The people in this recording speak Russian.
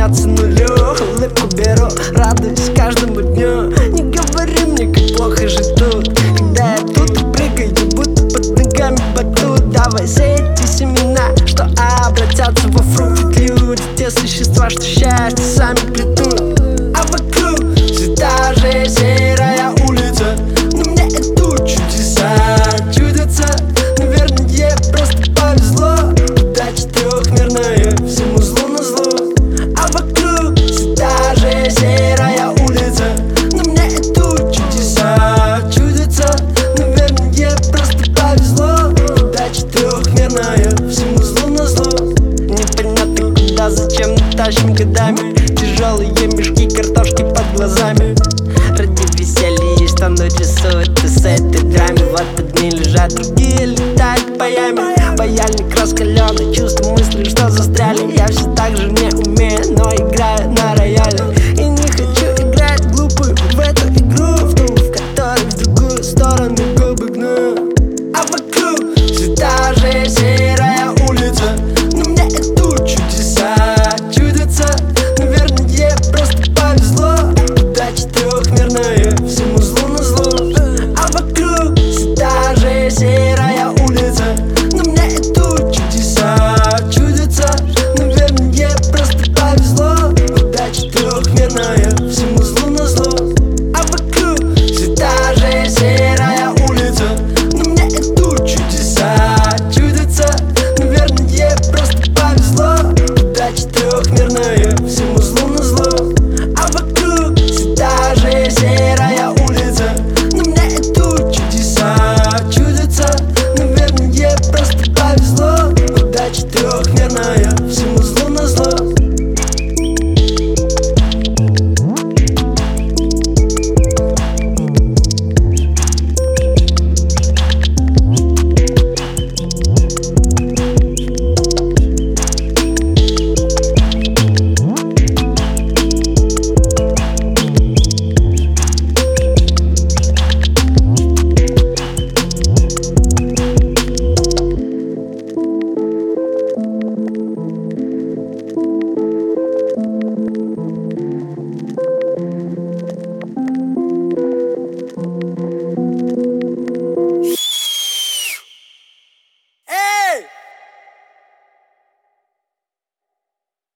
равняться нулю. Улыбку беру, радуюсь каждому дню. Не говори мне, как плохо жить тут, когда я тут и прыгаю, будто под ногами батут. Давай сеять семена, что обратятся во фрукты. Люди, те существа, что счастье сами плетут. А вокруг все та же серая улица, но мне и тут чудеса чудятся. Наверное, просто повезло, удача трехмерная, всему злу на зло. А вокруг все та же серая улица, но мне и тут чудеса чудятся. Наверное, просто повезло, удача трехмерная, всему злу на зло. Непонятно куда, зачем тащим годами тяжелые мешки картошки под глазами. Ради веселья есть что ночь рисует и с этой драме. Вот одни лежат, другие летают по яме. Паяльник раскаленный, чувства, мысли, что застряли.